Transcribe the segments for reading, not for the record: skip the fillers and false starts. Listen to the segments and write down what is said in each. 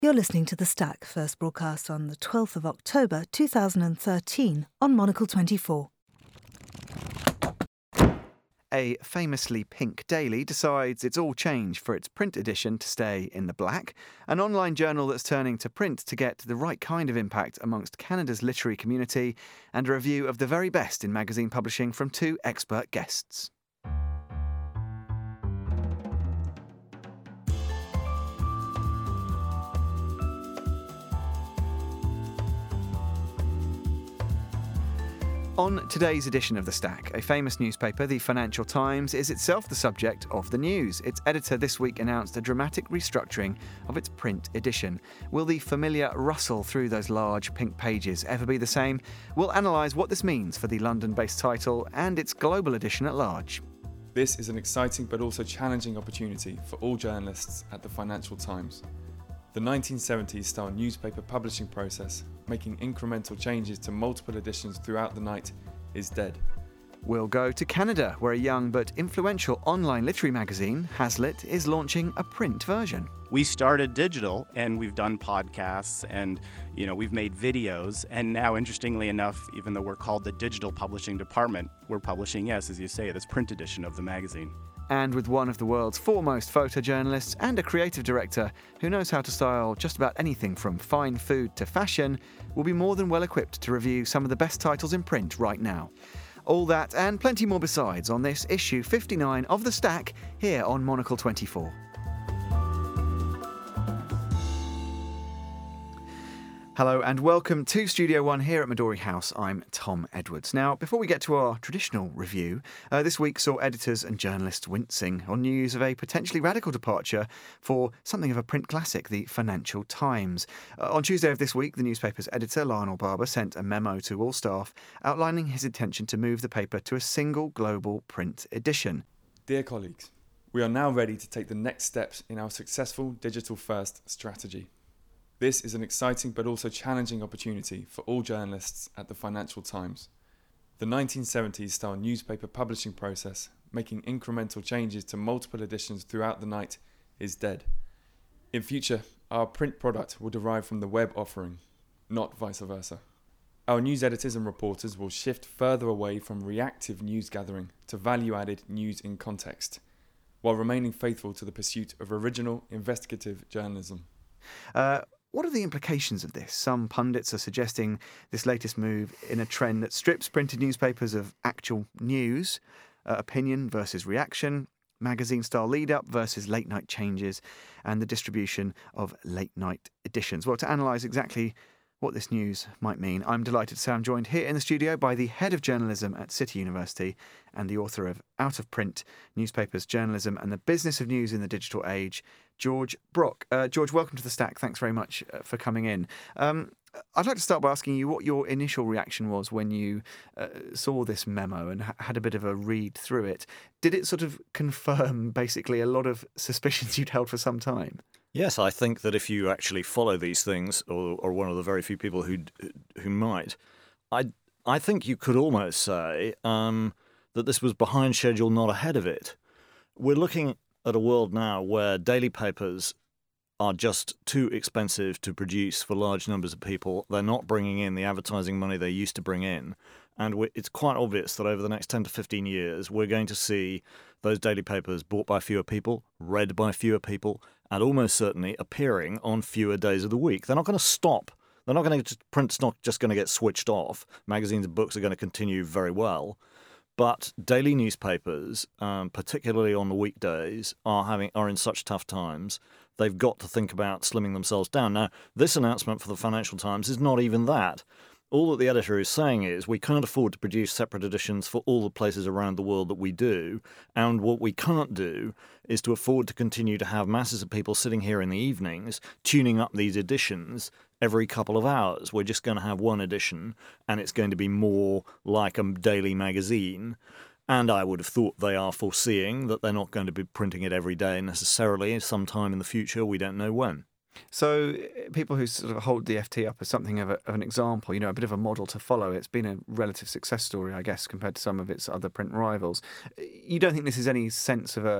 You're listening to The Stack, first broadcast on the 12th of October 2013 on Monocle 24. A famously pink daily decides it's all change for its print edition to stay in the black, an online journal that's turning to print to get the right kind of impact amongst Canada's literary community, and a review of the very best in magazine publishing from two expert guests. On today's edition of The Stack, a famous newspaper, the Financial Times, is itself the subject of the news. Its editor this week announced a dramatic restructuring of its print edition. Will the familiar rustle through those large pink pages ever be the same? We'll analyse what this means for the London-based title and its global edition at large. This is an exciting but also challenging opportunity for all journalists at the Financial Times. The 1970s-style newspaper publishing process, making incremental changes to multiple editions throughout the night, is dead. We'll go to Canada, where a young but influential online literary magazine, Hazlitt, is launching a print version. We started digital, and we've done podcasts, and we've made videos, and now, interestingly enough, even though we're called the digital publishing department, we're publishing, yes, as you say, this print edition of the magazine. And with one of the world's foremost photojournalists and a creative director who knows how to style just about anything from fine food to fashion, we'll be more than well equipped to review some of the best titles in print right now. All that and plenty more besides on this issue 59 of The Stack here on Monocle 24. Hello and welcome to Studio One here at Midori House. I'm Tom Edwards. Now, before we get to our traditional review, this week saw editors and journalists wincing on news of a potentially radical departure for something of a print classic, the Financial Times. On Tuesday of this week, the newspaper's editor, Lionel Barber, sent a memo to all staff outlining his intention to move the paper to a single global print edition. Dear colleagues, we are now ready to take the next steps in our successful digital-first strategy. This is an exciting but also challenging opportunity for all journalists at the Financial Times. The 1970s-style newspaper publishing process, making incremental changes to multiple editions throughout the night, is dead. In future, our print product will derive from the web offering, not vice versa. Our news editors and reporters will shift further away from reactive news gathering to value-added news in context, while remaining faithful to the pursuit of original investigative journalism. What are the implications of this? Some pundits are suggesting this latest move in a trend that strips printed newspapers of actual news, opinion versus reaction, magazine-style lead-up versus late-night changes, and the distribution of late-night editions. Well, to analyse exactly what this news might mean, I'm delighted to say I'm joined here in the studio by the head of journalism at City University and the author of Out of Print, Newspapers, Journalism and the Business of News in the Digital Age, George Brock. George, welcome to The Stack. Thanks very much for coming in. I'd like to start by asking you what your initial reaction was when you saw this memo and had a bit of a read through it. Did it sort of confirm basically a lot of suspicions you'd held for some time? Yes, I think that if you actually follow these things, or one of the very few people who might, I think you could almost say that this was behind schedule, not ahead of it. We're looking at a world now where daily papers are just too expensive to produce for large numbers of people. They're not bringing in the advertising money they used to bring in. And it's quite obvious that over the next 10 to 15 years, we're going to see those daily papers bought by fewer people, read by fewer people, and almost certainly appearing on fewer days of the week. They're not going to stop. They're not going to print's not just going to get switched off. Magazines and books are going to continue very well. But daily newspapers, particularly on the weekdays, are in such tough times. They've got to think about slimming themselves down. Now, this announcement for the Financial Times is not even that. All that the editor is saying is we can't afford to produce separate editions for all the places around the world that we do, and what we can't do is to afford to continue to have masses of people sitting here in the evenings tuning up these editions every couple of hours. We're just going to have one edition, and it's going to be more like a daily magazine. And I would have thought they are foreseeing that they're not going to be printing it every day necessarily. Sometime in the future, we don't know when. So people who sort of hold the FT up as something of an example, a bit of a model to follow, it's been a relative success story, I guess, compared to some of its other print rivals. You don't think this is any sense of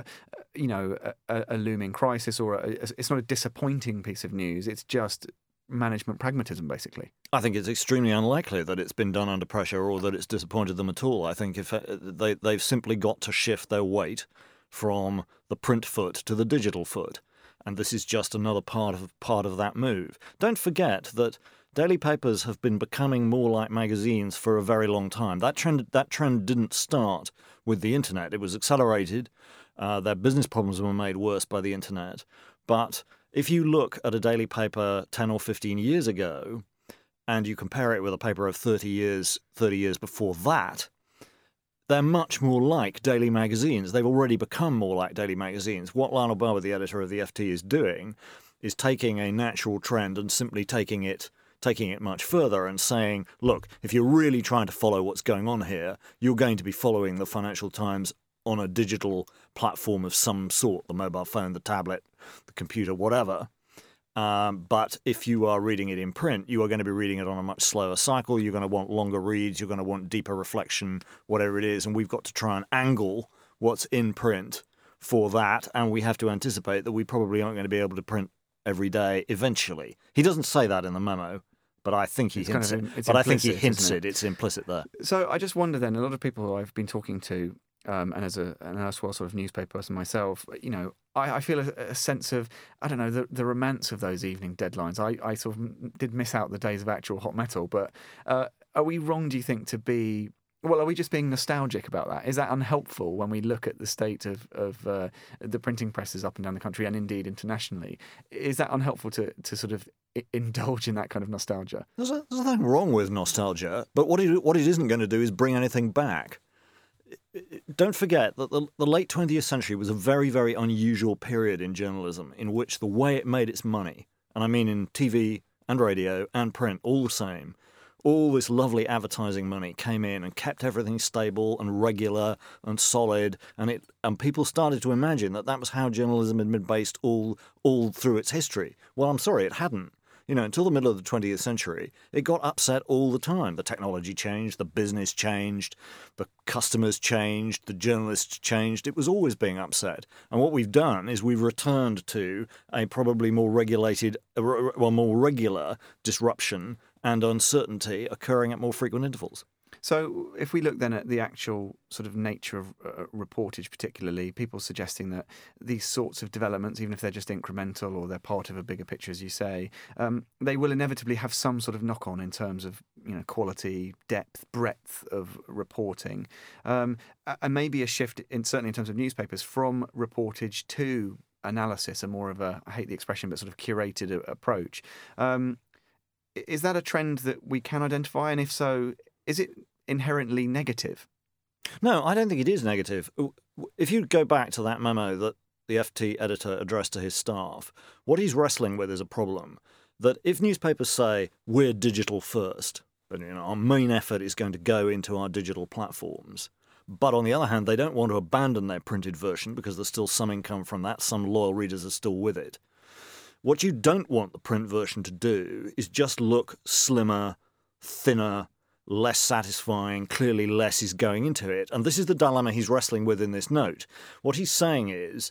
a looming crisis, or it's not a disappointing piece of news. It's just management pragmatism, basically. I think it's extremely unlikely that it's been done under pressure or that it's disappointed them at all. I think if they've simply got to shift their weight from the print foot to the digital foot, and this is just another part of that move. Don't forget that daily papers have been becoming more like magazines for a very long time. That trend didn't start with the internet. It was accelerated. Their business problems were made worse by the internet. But if you look at a daily paper 10 or 15 years ago, and you compare it with a paper of 30 years before that, they're much more like daily magazines. They've already become more like daily magazines. What Lionel Barber, the editor of the FT, is doing is taking a natural trend and simply taking it much further and saying, look, if you're really trying to follow what's going on here, you're going to be following the Financial Times on a digital platform of some sort, the mobile phone, the tablet, the computer, whatever. But if you are reading it in print, you are going to be reading it on a much slower cycle. You're going to want longer reads. You're going to want deeper reflection, whatever it is. And we've got to try and angle what's in print for that. And we have to anticipate that we probably aren't going to be able to print every day eventually. He doesn't say that in the memo, but I think he hints it. But I think he hints it. It's implicit there. So I just wonder then, a lot of people who I've been talking to, and as an elsewhere sort of newspaper person myself, I feel a sense of, I don't know, the romance of those evening deadlines. I sort of did miss out the days of actual hot metal, but are we wrong, do you think, to be... Well, are we just being nostalgic about that? Is that unhelpful when we look at the state of the printing presses up and down the country and indeed internationally? Is that unhelpful to sort of indulge in that kind of nostalgia? There's nothing wrong with nostalgia, but what it isn't going to do is bring anything back. Don't forget that the late 20th century was a very, very unusual period in journalism in which the way it made its money, and I mean in TV and radio and print, all the same, all this lovely advertising money came in and kept everything stable and regular and solid, and people started to imagine that was how journalism had been based all through its history. Well, I'm sorry, it hadn't. Until the middle of the 20th century, it got upset all the time. The technology changed, the business changed, the customers changed, the journalists changed. It was always being upset. And what we've done is we've returned to a probably more more regular disruption and uncertainty occurring at more frequent intervals. So if we look then at the actual sort of nature of reportage particularly, people suggesting that these sorts of developments, even if they're just incremental or they're part of a bigger picture, as you say, they will inevitably have some sort of knock-on in terms of quality, depth, breadth of reporting. And maybe a shift, certainly in terms of newspapers, from reportage to analysis, a more of a, I hate the expression, but sort of curated approach. Is that a trend that we can identify? And if so, is it inherently negative? No, I don't think it is negative. If you go back to that memo that the FT editor addressed to his staff, what he's wrestling with is a problem that if newspapers say we're digital first, but our main effort is going to go into our digital platforms, but on the other hand, they don't want to abandon their printed version because there's still some income from that, some loyal readers are still with it. What you don't want the print version to do is just look slimmer, thinner, less satisfying, clearly less is going into it. And this is the dilemma he's wrestling with in this note. What he's saying is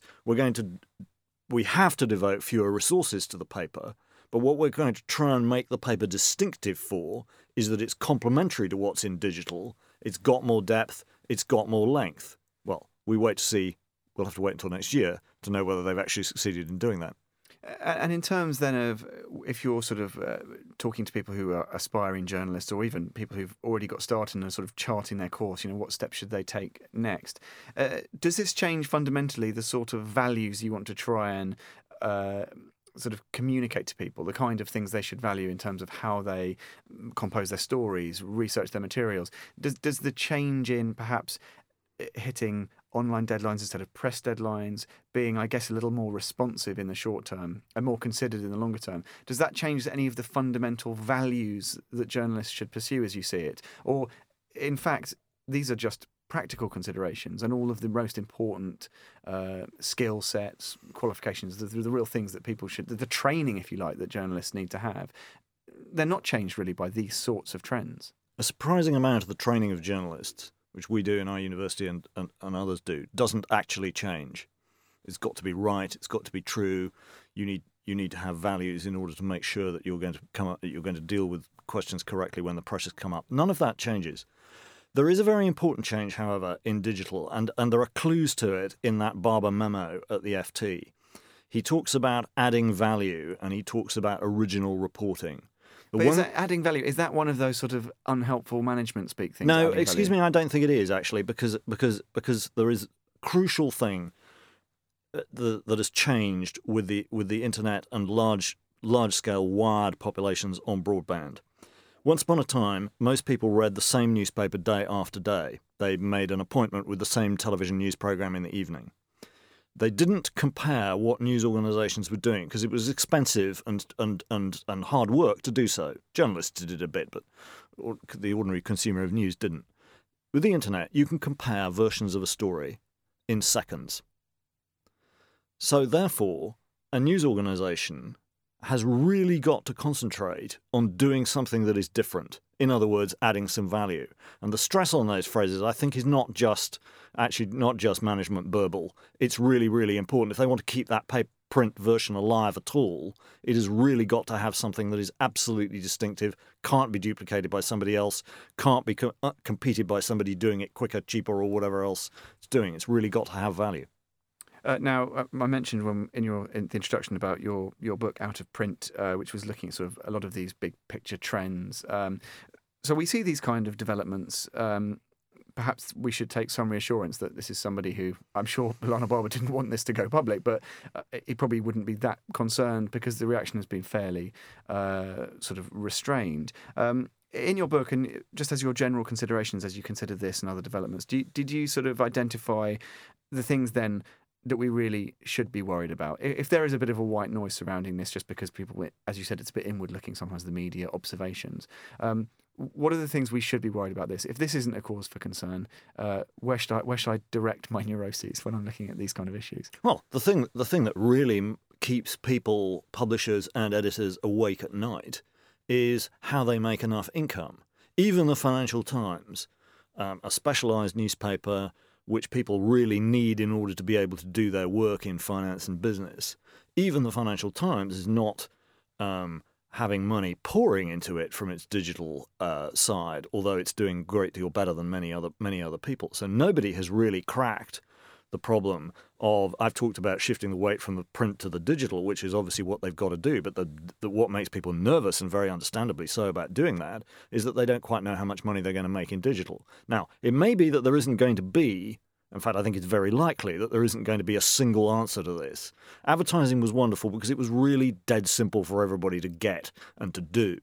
we have to devote fewer resources to the paper, but what we're going to try and make the paper distinctive for is that it's complementary to what's in digital, it's got more depth, it's got more length. Well, we'll have to wait until next year to know whether they've actually succeeded in doing that. And in terms then of, if you're sort of talking to people who are aspiring journalists or even people who've already got started and sort of charting their course, what steps should they take next? Does this change fundamentally the sort of values you want to try and sort of communicate to people, the kind of things they should value in terms of how they compose their stories, research their materials? Does the change in perhaps hitting online deadlines instead of press deadlines, being, I guess, a little more responsive in the short term and more considered in the longer term, does that change any of the fundamental values that journalists should pursue as you see it? Or, in fact, these are just practical considerations and all of the most important skill sets, qualifications, the real things that people should, the training, if you like, that journalists need to have, they're not changed really by these sorts of trends? A surprising amount of the training of journalists, which we do in our university and others do, doesn't actually change. It's got to be right. It's got to be true. You need to have values in order to make sure that you're going to deal with questions correctly when the pressures come up. None of that changes. There is a very important change, however, in digital, and there are clues to it in that Barber memo at the FT. He talks about adding value, and he talks about original reporting. Is that adding value? Is that one of those sort of unhelpful management speak things? No, excuse me, I don't think it is actually, because there is a crucial thing that has changed with the internet and large scale wired populations on broadband. Once upon a time, most people read the same newspaper day after day. They made an appointment with the same television news program in the evening. They didn't compare what news organisations were doing because it was expensive and hard work to do so. Journalists did it a bit, but the ordinary consumer of news didn't. With the internet, you can compare versions of a story in seconds. So therefore, a news organisation has really got to concentrate on doing something that is different. In other words, adding some value. And the stress on those phrases, I think, is not just management burble. It's really, really important. If they want to keep that print version alive at all, it has really got to have something that is absolutely distinctive, can't be duplicated by somebody else, can't be competed by somebody doing it quicker, cheaper, or whatever else it's doing. It's really got to have value. Now, I mentioned in the introduction about your book Out of Print, which was looking at sort of a lot of these big picture trends. So we see these kind of developments. Perhaps we should take some reassurance that this is somebody who, I'm sure Lana Barber didn't want this to go public, but he probably wouldn't be that concerned because the reaction has been fairly sort of restrained. In your book, and just as your general considerations as you consider this and other developments, did you sort of identify the things then that we really should be worried about? If there is a bit of a white noise surrounding this, just because people, as you said, it's a bit inward-looking sometimes, the media observations, what are the things we should be worried about this? If this isn't a cause for concern, where should I direct my neuroses when I'm looking at these kind of issues? Well, the thing that really keeps people, publishers and editors awake at night is how they make enough income. Even the Financial Times, a specialised newspaper which people really need in order to be able to do their work in finance and business. Even the Financial Times is not having money pouring into it from its digital side, although it's doing a great deal better than many other people. So nobody has really cracked the problem of, I've talked about shifting the weight from the print to the digital, which is obviously what they've got to do, but what makes people nervous, and very understandably so, about doing that is that they don't quite know how much money they're going to make in digital. Now, it may be that there isn't going to be, in fact, I think it's very likely that there isn't going to be a single answer to this. Advertising was wonderful because it was really dead simple for everybody to get and to do.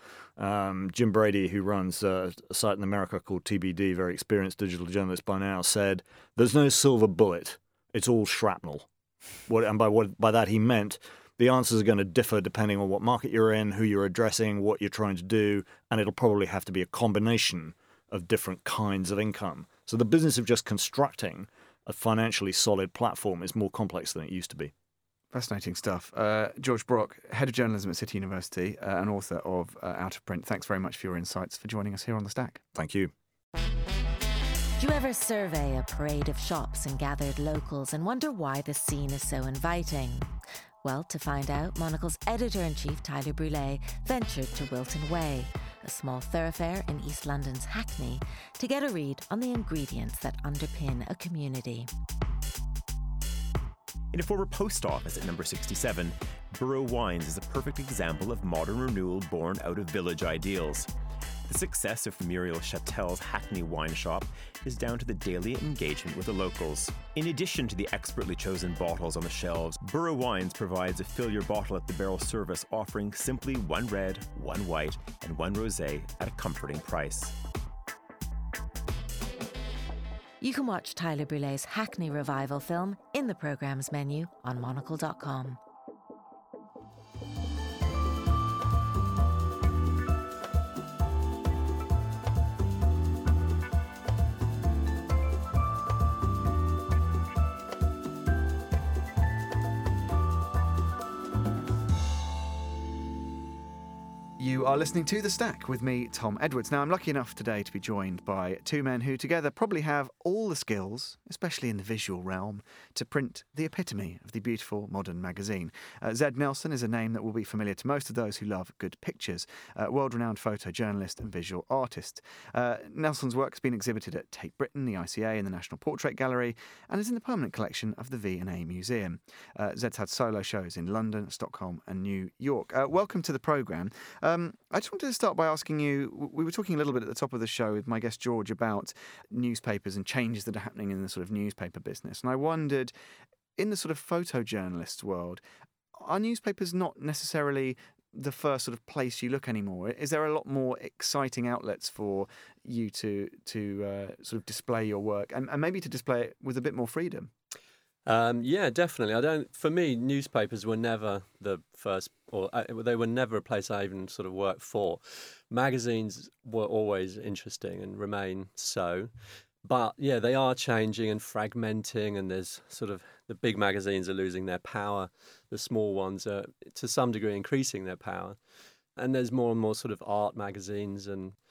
Jim Brady, who runs a site in America called TBD, very experienced digital journalist by now, said, "There's no silver bullet. It's all shrapnel." And by that he meant the answers are going to differ depending on what market you're in, who you're addressing, what you're trying to do, and it'll probably have to be a combination of different kinds of income. So the business of just constructing a financially solid platform is more complex than it used to be. Fascinating stuff. George Brock, Head of Journalism at City University and author of Out of Print. Thanks very much for your insights, for joining us here on The Stack. Thank you. Do you ever survey a parade of shops and gathered locals and wonder why the scene is so inviting? Well, to find out, Monocle's editor-in-chief, Tyler Brûlé, ventured to Wilton Way, a small thoroughfare in East London's Hackney, to get a read on the ingredients that underpin a community. In a former post office at number 67, Borough Wines is a perfect example of modern renewal born out of village ideals. The success of Muriel Chatel's Hackney wine shop is down to the daily engagement with the locals. In addition to the expertly chosen bottles on the shelves, Borough Wines provides a fill your bottle at the barrel service, offering simply one red, one white, and one rosé at a comforting price. You can watch Tyler Brûlé's Hackney revival film in the programme's menu on monocle.com. You are listening to The Stack with me, Tom Edwards. Now, I'm lucky enough today to be joined by two men who together probably have all the skills, especially in the visual realm, to print the epitome of the beautiful modern magazine. Zed Nelson is a name that will be familiar to most of those who love good pictures, world-renowned photojournalist and visual artist. Nelson's work has been exhibited at Tate Britain, the ICA and the National Portrait Gallery, and is in the permanent collection of the V&A Museum. Zed's had solo shows in London, Stockholm and New York. Welcome to the programme. I just wanted to start by asking you, we were talking a little bit at the top of the show with my guest George about newspapers and changes that are happening in the sort of newspaper business. And I wondered, in the sort of photojournalist world, are newspapers not necessarily the first sort of place you look anymore? Is there a lot more exciting outlets for you to sort of display your work and maybe to display it with a bit more freedom? Yeah, definitely. For me, newspapers were never the first, or they were never a place I even sort of worked for. Magazines were always interesting and remain so. But yeah, they are changing and fragmenting, and there's sort of the big magazines are losing their power. The small ones are to some degree increasing their power. And there's more and more sort of art magazines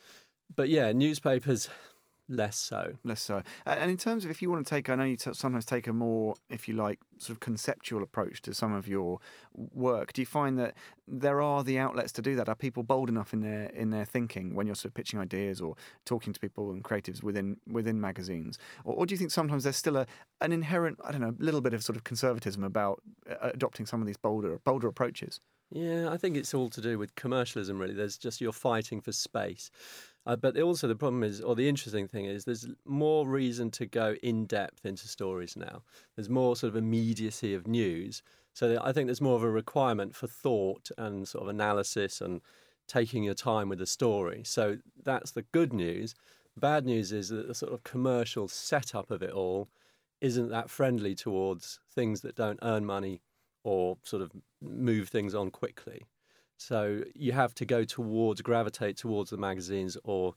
but yeah, newspapers less so. Less so. And in terms of if you want to take, I know you sometimes take a more, if you like, sort of conceptual approach to some of your work. Do you find that there are the outlets to do that? Are people bold enough in their thinking when you're sort of pitching ideas or talking to people and creatives within magazines? Or do you think sometimes there's still an inherent, I don't know, little bit of sort of conservatism about adopting some of these bolder approaches? Yeah, I think it's all to do with commercialism, really. There's just you're fighting for space. But also the problem is, or the interesting thing is, there's more reason to go in depth into stories now. There's more sort of immediacy of news. So I think there's more of a requirement for thought and sort of analysis and taking your time with the story. So that's the good news. The bad news is that the sort of commercial setup of it all isn't that friendly towards things that don't earn money or sort of move things on quickly. So you have to gravitate towards the magazines or,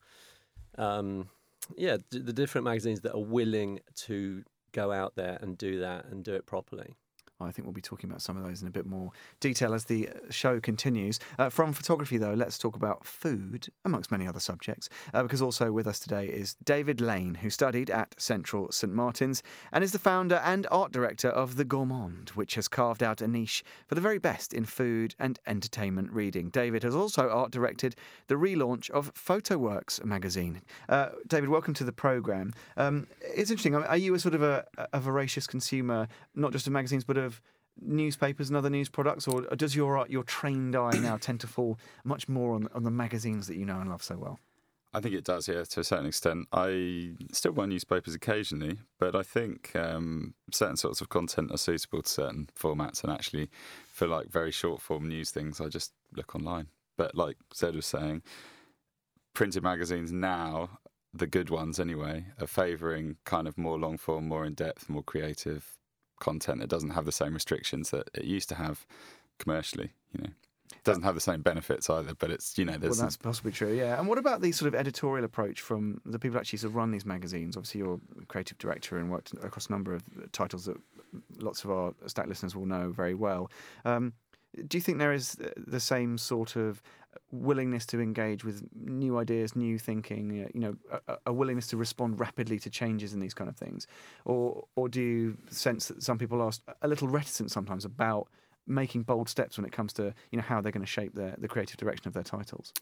the different magazines that are willing to go out there and do that and do it properly. I think we'll be talking about some of those in a bit more detail as the show continues. From photography, though, let's talk about food, amongst many other subjects, because also with us today is David Lane, who studied at Central St Martin's and is the founder and art director of The Gourmand, which has carved out a niche for the very best in food and entertainment reading. David has also art directed the relaunch of PhotoWorks magazine. David, welcome to the programme. It's interesting. Are you a sort of a voracious consumer, not just of magazines, but of newspapers and other news products, or does your trained eye now tend to fall much more on the magazines that you know and love so well? I think it does, yeah, to a certain extent. I still buy newspapers occasionally, but I think certain sorts of content are suitable to certain formats, and actually for like very short form news things, I just look online. But like Zed was saying, printed magazines now, the good ones anyway, are favouring kind of more long form, more in depth, more creative content that doesn't have the same restrictions that it used to have commercially. It doesn't have the same benefits either, but it's there's well, that's possibly true, yeah. And what about the sort of editorial approach from the people who actually sort of run these magazines? Obviously, you're a creative director and worked across a number of titles that lots of our Stack listeners will know very well. Do you think there is the same sort of willingness to engage with new ideas, new thinking, a willingness to respond rapidly to changes in these kind of things? Or do you sense that some people are a little reticent sometimes about making bold steps when it comes to how they're going to shape the creative direction of their titles?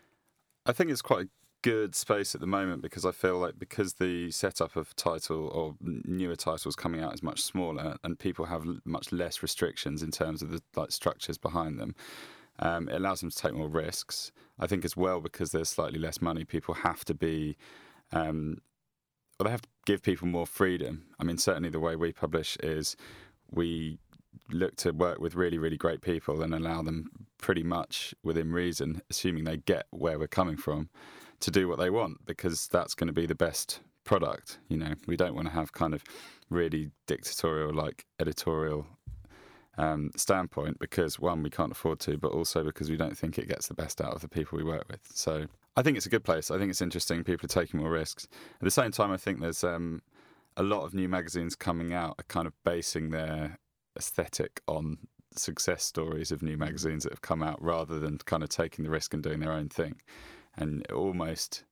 I think it's quite a good space at the moment, because I feel like because the setup of title or newer titles coming out is much smaller and people have much less restrictions in terms of the structures behind them, it allows them to take more risks. I think as well, because there's slightly less money, people have to be they have to give people more freedom. I mean, certainly the way we publish is we look to work with really, really great people and allow them pretty much within reason, assuming they get where we're coming from, to do what they want, because that's going to be the best product. We don't want to have kind of really dictatorial, like editorial standpoint, because one, we can't afford to, but also because we don't think it gets the best out of the people we work with. So I think it's a good place. I think it's interesting. People are taking more risks. At the same time, I think there's a lot of new magazines coming out are kind of basing their aesthetic on success stories of new magazines that have come out rather than kind of taking the risk and doing their own thing. And almost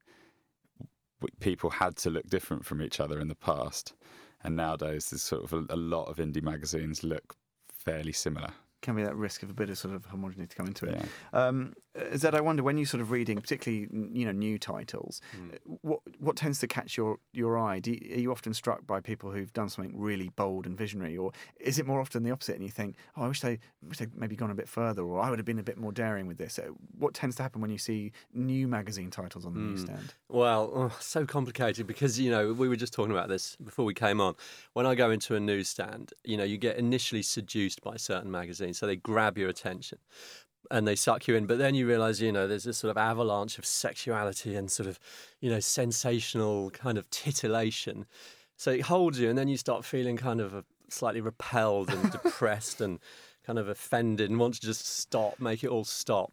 people had to look different from each other in the past. And nowadays there's sort of a lot of indie magazines look fairly similar. Can be that risk of a bit of sort of homogeneity to come into it. Yeah. Zed, I wonder, when you're sort of reading, particularly new titles, what tends to catch your eye? Are you often struck by people who've done something really bold and visionary, or is it more often the opposite? And you think, I wish they'd maybe gone a bit further, or I would have been a bit more daring with this. What tends to happen when you see new magazine titles on the newsstand? Well, so complicated because we were just talking about this before we came on. When I go into a newsstand, you get initially seduced by certain magazines, so they grab your attention and they suck you in. But then you realise, there's this sort of avalanche of sexuality and sort of, sensational kind of titillation. So it holds you, and then you start feeling kind of slightly repelled and depressed and kind of offended and want to just stop, make it all stop.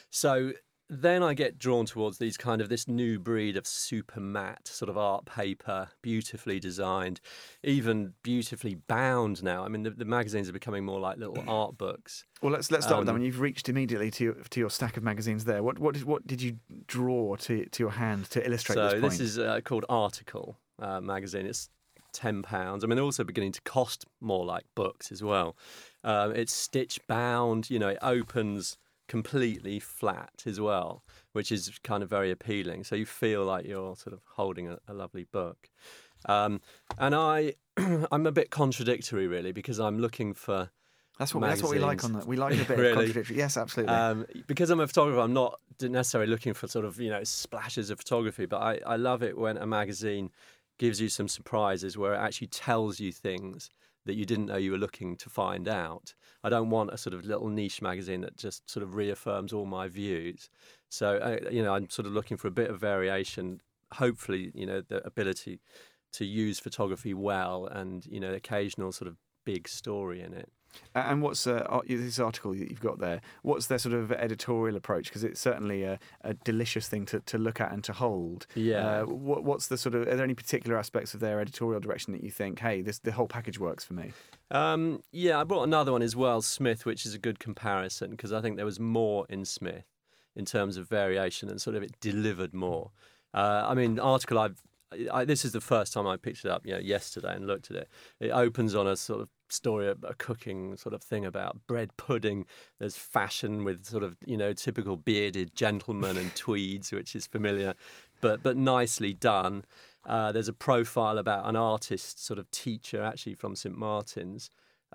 So then I get drawn towards this new breed of super matte sort of art paper, beautifully designed, even beautifully bound now. I mean, the magazines are becoming more like little art books. Well, let's start with that. When you've reached immediately to your stack of magazines there, what did you draw to your hand to illustrate this point? So this is called Article magazine. It's £10. I mean, they're also beginning to cost more like books as well. It's stitch bound. It opens completely flat as well, which is kind of very appealing. So you feel like you're sort of holding a lovely book. And I'm a bit contradictory, really, because I'm looking for That's what we like on that. We like a bit of contradictory. Yes, absolutely. Because I'm a photographer, I'm not necessarily looking for sort of, splashes of photography, but I love it when a magazine gives you some surprises where it actually tells you things that you didn't know you were looking to find out. I don't want a sort of little niche magazine that just sort of reaffirms all my views. So, I'm sort of looking for a bit of variation, hopefully, the ability to use photography well and, occasional sort of big story in it. And what's this article that you've got there? What's their sort of editorial approach? Because it's certainly a delicious thing to look at and to hold. Yeah. What's the sort of? Are there any particular aspects of their editorial direction that you think, hey, the whole package works for me? Yeah, I brought another one as well, Smith, which is a good comparison because I think there was more in Smith in terms of variation and sort of it delivered more. Article this is the first time I picked it up, yesterday and looked at it. It opens on a sort of story, a cooking sort of thing about bread pudding. There's fashion with sort of, typical bearded gentlemen and tweeds, which is familiar, but nicely done. There's a profile about an artist sort of teacher, actually from St Martin's,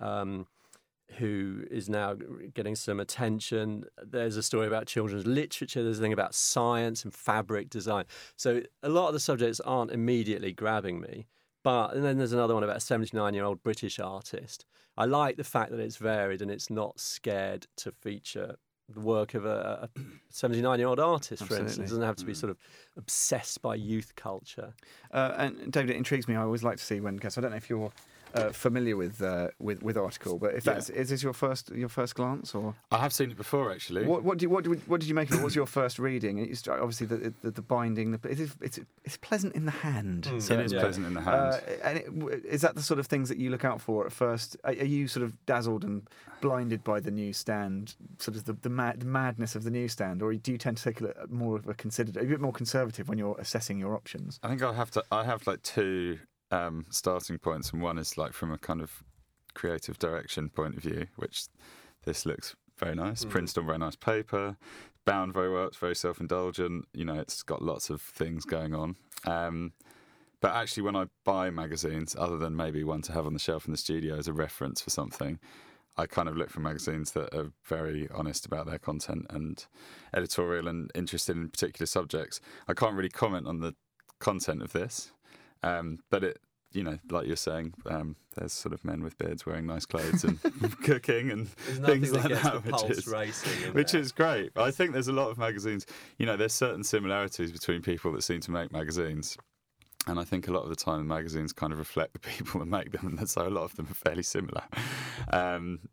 who is now getting some attention. There's a story about children's literature. There's a thing about science and fabric design. So a lot of the subjects aren't immediately grabbing me. And then there's another one about a 79-year-old British artist. I like the fact that it's varied and it's not scared to feature the work of a 79-year-old artist, for instance. It doesn't have to be sort of obsessed by youth culture. And David, it intrigues me. I always like to see when guests. I don't know if you're familiar with Article, but if is this your first glance, or I have seen it before actually. What did you make of it? What was your first reading? Obviously the binding, it's pleasant in the hand. It is pleasant in the hand. Is that the sort of things that you look out for at first? Are you sort of dazzled and blinded by the newsstand, sort of the madness of the newsstand, or do you tend to take a bit more conservative when you're assessing your options? I think I have like two starting points, and one is like from a kind of creative direction point of view, which this looks very nice, printed on very nice paper, bound very well, it's very self-indulgent, it's got lots of things going on. But actually when I buy magazines, other than maybe one to have on the shelf in the studio as a reference for something, I kind of look for magazines that are very honest about their content and editorial and interested in particular subjects. I can't really comment on the content of this, but it, like you're saying, there's sort of men with beards wearing nice clothes and cooking and things like that, which is great. I think there's a lot of magazines. There's certain similarities between people that seem to make magazines, and I think a lot of the time the magazines kind of reflect the people that make them, and so a lot of them are fairly similar.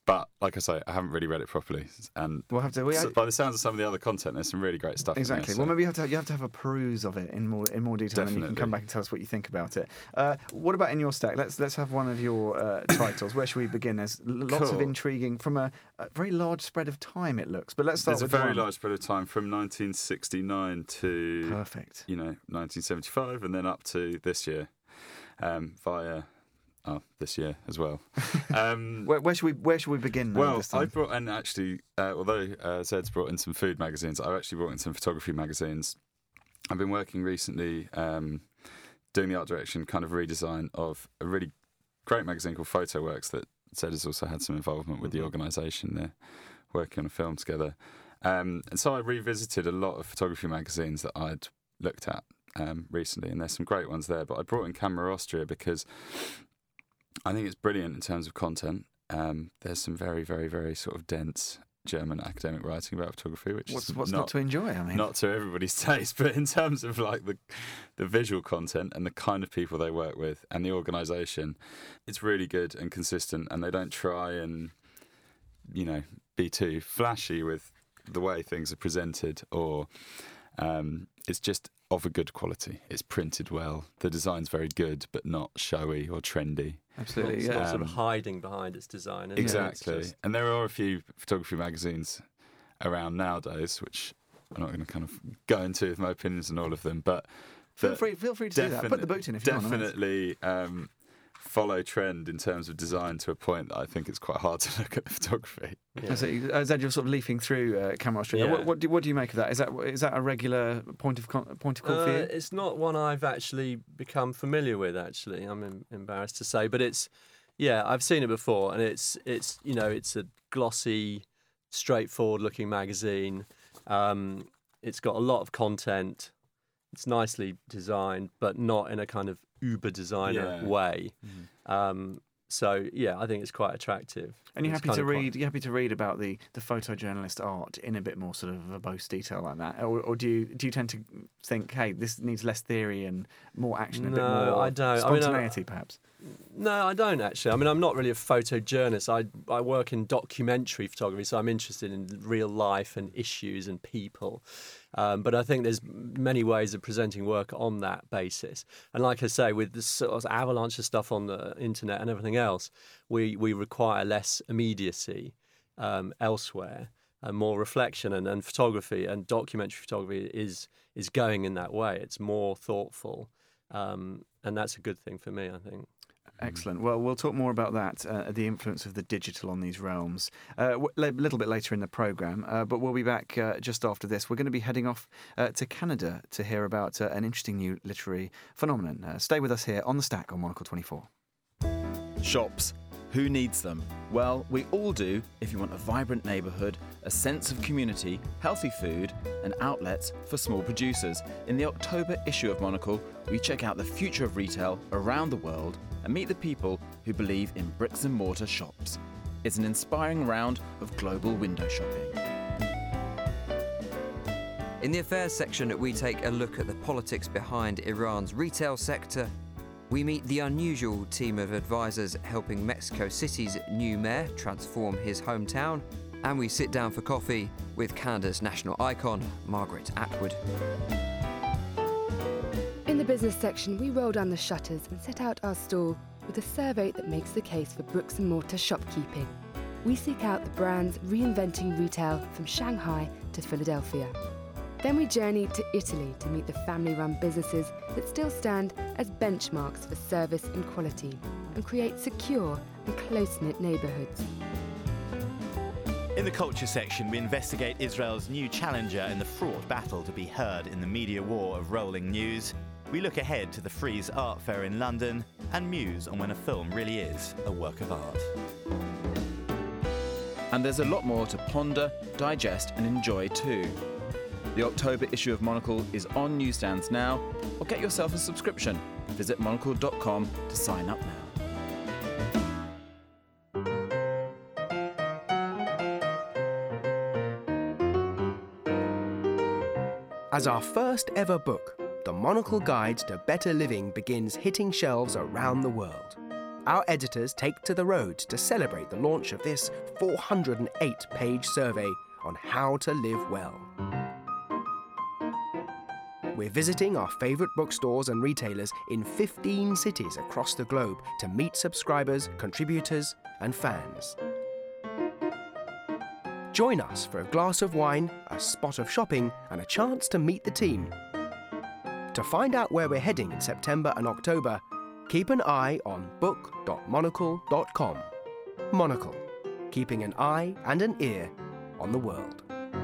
But like I say, I haven't really read it properly, and We'll have to. by the sounds of some of the other content, there's some really great stuff. Exactly. In there, Well, maybe you have to have a peruse of it in more detail, and then you can come back and tell us what you think about it. What about in your stack? Let's have one of your titles. Where should we begin? There's lots of intriguing from a very large spread of time. It looks, but let's start with There's a very one. large spread of time from 1969 to Perfect. 1975, and then up to this year, via. Oh, this year as well. Where should we begin? Well, this time? I brought in actually, although Zed's brought in some food magazines, I've actually brought in some photography magazines. I've been working recently doing the art direction kind of redesign of a really great magazine called PhotoWorks that Zed has also had some involvement with the organisation. They're working on a film together. And so I revisited a lot of photography magazines that I'd looked at recently, and there's some great ones there. But I brought in Camera Austria because I think it's brilliant in terms of content. There's some very, very, very sort of dense German academic writing about photography, which what's not to enjoy? I mean, not to everybody's taste, but in terms of like the visual content and the kind of people they work with and the organisation, it's really good and consistent. And they don't try and be too flashy with the way things are presented, or it's just of a good quality. It's printed well. The design's very good, but not showy or trendy. absolutely. It's Yeah. not sort of hiding behind its design. Isn't Exactly. It? It's just- And there are a few photography magazines around nowadays, which I'm not going to kind of go into with my opinions on all of them, but Feel free to do that. Put the boot in if you want. definitely follow trend in terms of design to a point that I think it's quite hard to look at the photography. Yeah. So, Zed, you're sort of leafing through Camera Austria. Yeah. What do you make of that? Is that a regular point of call for you? It's not one I've actually become familiar with. Actually, I'm embarrassed to say, but I've seen it before, and it's a glossy, straightforward-looking magazine. It's got a lot of content. It's nicely designed, but not in a kind of uber designer way. So I think it's quite attractive. And you're It's happy to kind of read. You're happy to read about the photojournalist art in a bit more sort of verbose detail like that, or do you tend to think, hey, this needs less theory and more action, a bit more I don't. spontaneity, perhaps? No, I don't actually. I mean, I'm not really a photojournalist. I work in documentary photography, so I'm interested in real life and issues and people. But I think there's many ways of presenting work on that basis. And like I say, with this sort of avalanche of stuff on the internet and everything else, we require less immediacy elsewhere and more reflection. And photography and documentary photography is going in that way. It's more thoughtful. And that's a good thing for me, I think. Excellent. Well, we'll talk more about that, the influence of the digital on these realms, a little bit later in the programme. But we'll be back just after this. We're going to be heading off to Canada to hear about an interesting new literary phenomenon. Stay with us here on The Stack on Monocle 24. Shops. Who needs them? Well, we all do if you want a vibrant neighbourhood, a sense of community, healthy food, and outlets for small producers. In the October issue of Monocle, we check out the future of retail around the world and meet the people who believe in bricks and mortar shops. It's an inspiring round of global window shopping. In the affairs section, we take a look at the politics behind Iran's retail sector. We meet the unusual team of advisors helping Mexico City's new mayor transform his hometown. And we sit down for coffee with Canada's national icon, Margaret Atwood. In the business section, we roll down the shutters and set out our stall with a survey that makes the case for bricks and mortar shopkeeping. We seek out the brands reinventing retail from Shanghai to Philadelphia. Then we journey to Italy to meet the family-run businesses that still stand as benchmarks for service and quality and create secure and close-knit neighbourhoods. In the culture section, we investigate Israel's new challenger in the fraught battle to be heard in the media war of rolling news. We look ahead to the Frieze Art Fair in London and muse on when a film really is a work of art. And there's a lot more to ponder, digest and enjoy too. The October issue of Monocle is on newsstands now, or get yourself a subscription. Visit monocle.com to sign up now. As our first ever book, The Monocle Guide to Better Living begins hitting shelves around the world. our editors take to the road to celebrate the launch of this 408-page survey on how to live well. We're visiting our favourite bookstores and retailers in 15 cities across the globe to meet subscribers, contributors, and fans. Join us for a glass of wine, a spot of shopping, and a chance to meet the team. To find out where we're heading in September and October, keep an eye on book.monocle.com. Monocle, keeping an eye and an ear on the world.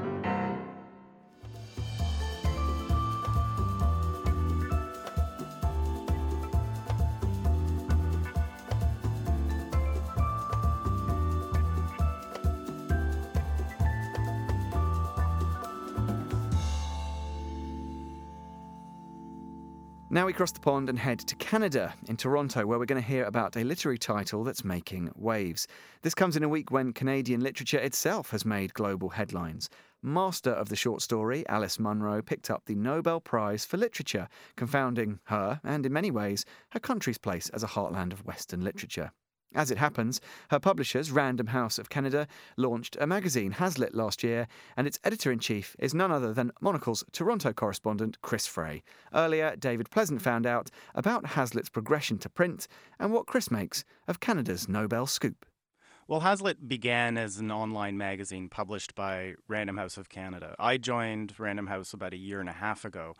Now we cross the pond and head to Canada, in Toronto, where we're going to hear about a literary title that's making waves. This comes in a week when Canadian literature itself has made global headlines. Master of the short story, Alice Munro, picked up the Nobel Prize for Literature, confounding her, and in many ways, her country's place as a heartland of Western literature. As it happens, her publishers, Random House of Canada, launched a magazine, Hazlitt, last year, and its editor-in-chief is none other than Monocle's Toronto correspondent, Chris Fray. Earlier, David Pleasant found out about Hazlitt's progression to print and what Chris makes of Canada's Nobel scoop. Well, Hazlitt began as an online magazine published by Random House of Canada. I joined Random House about a year and a half ago.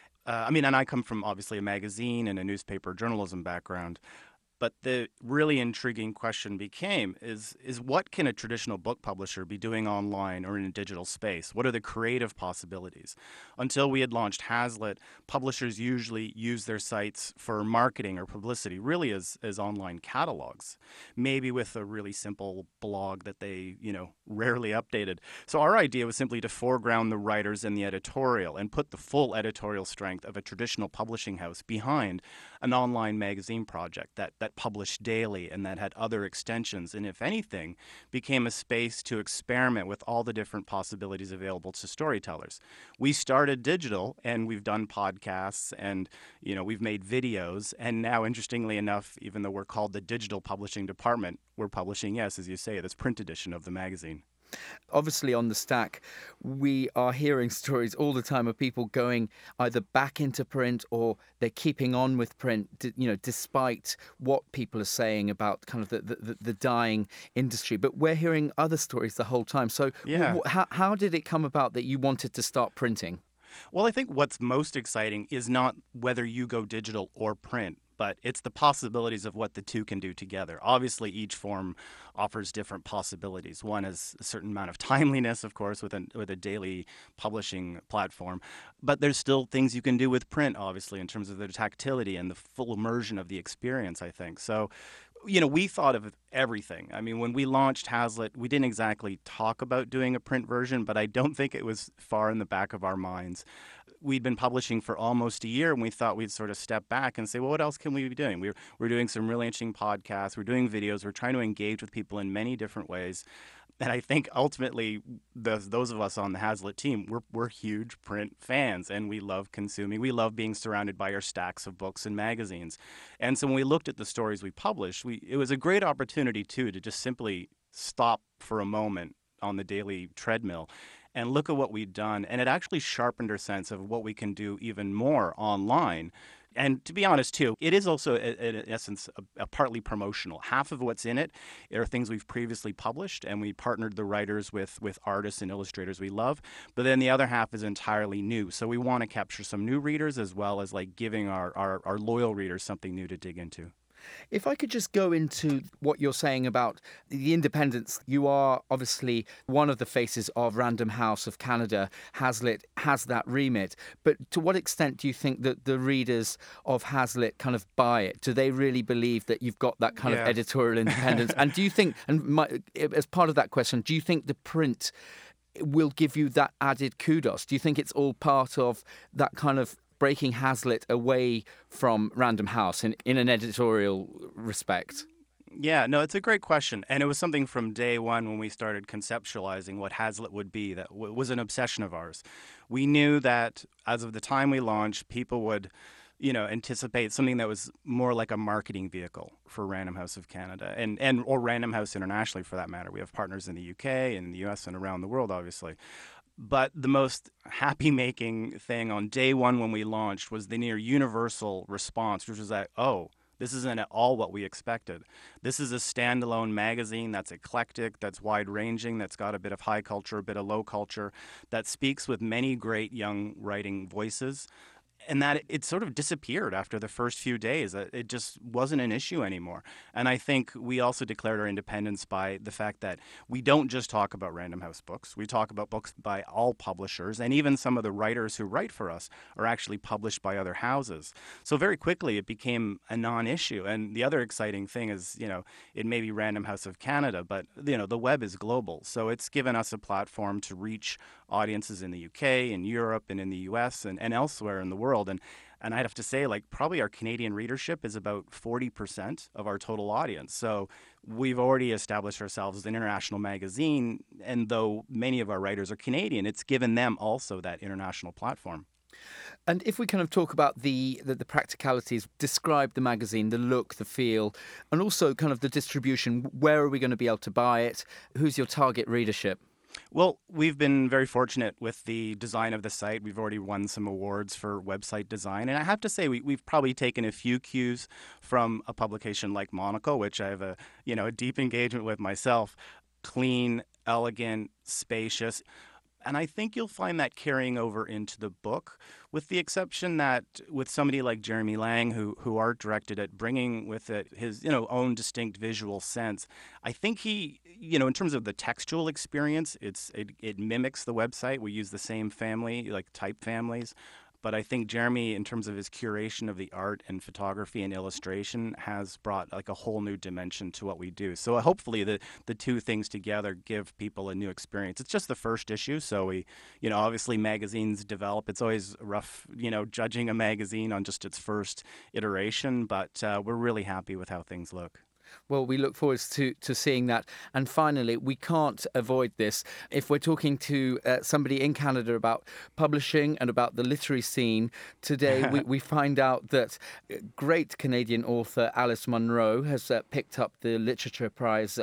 And I come from, obviously, a magazine and a newspaper journalism background. But the really intriguing question became, is what can a traditional book publisher be doing online or in a digital space? What are the creative possibilities? Until we had launched Hazlitt, publishers usually use their sites for marketing or publicity, really as online catalogs, maybe with a really simple blog that they, rarely updated. So our idea was simply to foreground the writers and the editorial and put the full editorial strength of a traditional publishing house behind an online magazine project that published daily and that had other extensions, and if anything, became a space to experiment with all the different possibilities available to storytellers. We started digital, and we've done podcasts, and we've made videos, and now, interestingly enough, even though we're called the digital publishing department, we're publishing, yes, as you say, this print edition of the magazine. Obviously, on the Stack, we are hearing stories all the time of people going either back into print or they're keeping on with print, despite what people are saying about kind of the dying industry. But we're hearing other stories the whole time. So how did it come about that you wanted to start printing? Well, I think what's most exciting is not whether you go digital or print, but it's the possibilities of what the two can do together. Obviously, each form offers different possibilities. One has a certain amount of timeliness, of course, with a daily publishing platform, but there's still things you can do with print, obviously, in terms of the tactility and the full immersion of the experience, I think. So, we thought of everything. I mean, when we launched Hazlitt, we didn't exactly talk about doing a print version, but I don't think it was far in the back of our minds. We'd been publishing for almost a year, and we thought we'd sort of step back and say, well, what else can we be doing? We're doing some really interesting podcasts. We're doing videos. We're trying to engage with people in many different ways. And I think ultimately, those of us on the Hazlitt team, we're huge print fans, and we love consuming. We love being surrounded by our stacks of books and magazines. And so when we looked at the stories we published, it was a great opportunity, too, to just simply stop for a moment on the daily treadmill and look at what we'd done. And it actually sharpened our sense of what we can do even more online. And to be honest, too, it is also, in essence, a partly promotional. Half of what's in it are things we've previously published, and we partnered the writers with artists and illustrators we love. But then the other half is entirely new. So we want to capture some new readers as well as giving our loyal readers something new to dig into. If I could just go into what you're saying about the independence, you are obviously one of the faces of Random House of Canada. Hazlitt has that remit. But to what extent do you think that the readers of Hazlitt kind of buy it? Do they really believe that you've got that kind of editorial independence? And do you think, as part of that question, do you think the print will give you that added kudos? Do you think it's all part of that kind of breaking Hazlitt away from Random House in an editorial respect? Yeah, no, it's a great question. And it was something from day one when we started conceptualizing what Hazlitt would be that was an obsession of ours. We knew that as of the time we launched, people would anticipate something that was more like a marketing vehicle for Random House of Canada or Random House internationally, for that matter. We have partners in the UK and in the US and around the world, obviously. But the most happy-making thing on day one when we launched was the near universal response, which was that, this isn't at all what we expected. This is a standalone magazine that's eclectic, that's wide-ranging, that's got a bit of high culture, a bit of low culture, that speaks with many great young writing voices. And that it sort of disappeared after the first few days. It just wasn't an issue anymore. And I think we also declared our independence by the fact that we don't just talk about Random House books. We talk about books by all publishers, and even some of the writers who write for us are actually published by other houses. So very quickly it became a non-issue. And the other exciting thing is, it may be Random House of Canada, but the web is global. So it's given us a platform to reach audiences in the UK, in Europe, and in the US, and elsewhere in the world. And I'd have to say, probably our Canadian readership is about 40% of our total audience. So we've already established ourselves as an international magazine. And though many of our writers are Canadian, it's given them also that international platform. And if we kind of talk about the practicalities, describe the magazine, the look, the feel, and also kind of the distribution, where are we going to be able to buy it? Who's your target readership? Well, we've been very fortunate with the design of the site. We've already won some awards for website design. And I have to say, we've probably taken a few cues from a publication like Monocle, which I have a deep engagement with myself. Clean, elegant, spacious. And I think you'll find that carrying over into the book, with the exception that with somebody like Jeremy Lang, who art directed it, bringing with it his own distinct visual sense. I think he, in terms of the textual experience, it mimics the website. We use the same family, like type families. But I think Jeremy, in terms of his curation of the art and photography and illustration, has brought a whole new dimension to what we do. So hopefully the two things together give people a new experience. It's just the first issue, so we, obviously magazines develop. It's always rough, judging a magazine on just its first iteration, but we're really happy with how things look. Well, we look forward to seeing that. And finally, we can't avoid this. If we're talking to somebody in Canada about publishing and about the literary scene, today we find out that great Canadian author Alice Munro has picked up the Literature Prize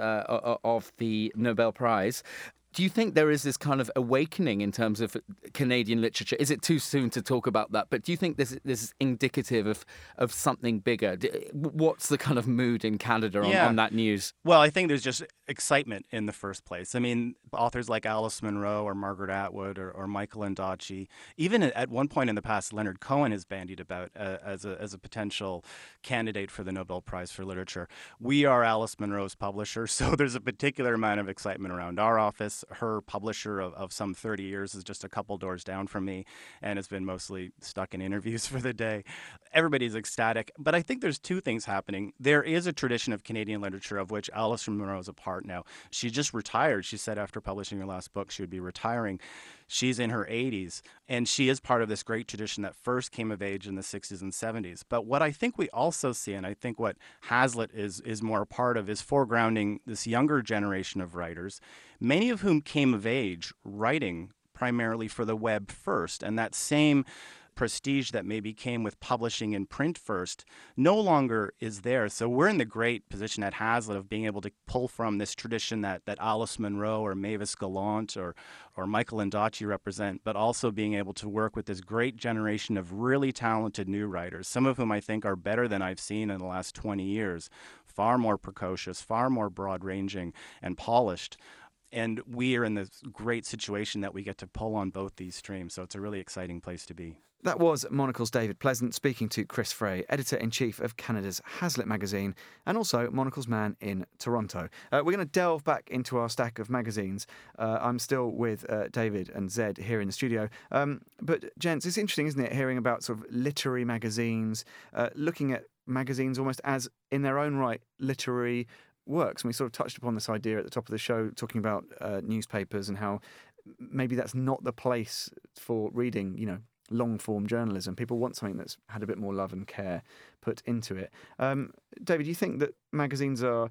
of the Nobel Prize. Do you think there is this kind of awakening in terms of Canadian literature? Is it too soon to talk about that? But do you think this is indicative of something bigger? What's the kind of mood in Canada on that news? Well, I think there's just excitement in the first place. I mean, authors like Alice Munro or Margaret Atwood or Michael Ondaatje, even at one point in the past, Leonard Cohen has bandied about as a potential candidate for the Nobel Prize for Literature. We are Alice Munro's publisher, so there's a particular amount of excitement around our office. Her publisher of some 30 years is just a couple doors down from me and has been mostly stuck in interviews for the day. Everybody's ecstatic. But I think there's two things happening. There is a tradition of Canadian literature of which Alice Munro is a part now. She just retired. She said after publishing her last book she would be retiring. She's in her 80s, and she is part of this great tradition that first came of age in the 60s and 70s. But what I think we also see, and I think what Hazlitt is more a part of, is foregrounding this younger generation of writers, many of whom came of age writing primarily for the web first. And that same prestige that maybe came with publishing in print first no longer is there. So we're in the great position at Hazlitt of being able to pull from this tradition that Alice Munro or Mavis Gallant or Michael Ondaatje represent, but also being able to work with this great generation of really talented new writers, some of whom I think are better than I've seen in the last 20 years, far more precocious, far more broad-ranging and polished. And we are in this great situation that we get to pull on both these streams. So it's a really exciting place to be. That was Monocle's David Pleasant speaking to Chris Fray, Editor-in-Chief of Canada's Hazlitt magazine, and also Monocle's man in Toronto. We're going to delve back into our stack of magazines. I'm still with David and Zed here in the studio. But, gents, it's interesting, isn't it, hearing about sort of literary magazines, looking at magazines almost as, in their own right, literary works. And we sort of touched upon this idea at the top of the show, talking about newspapers and how maybe that's not the place for reading, long-form journalism. People want something that's had a bit more love and care put into it. David, do you think that magazines are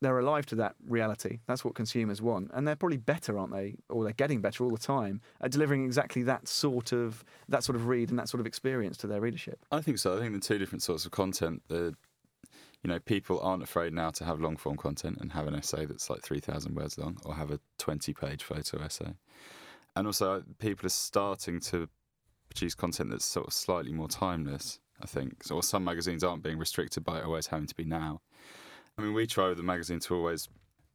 they're alive to that reality. That's what consumers want, and they're probably better, aren't they? Or they're getting better all the time at delivering exactly that sort of read and that sort of experience to their readership. I think so. I think the two different sorts of content. People aren't afraid now to have long form content and have an essay that's like 3,000 words long, or have a 20-page photo essay. And also, people are starting to produce content that's sort of slightly more timeless, I think. So some magazines aren't being restricted by it always having to be now. I mean, we try with the magazine to always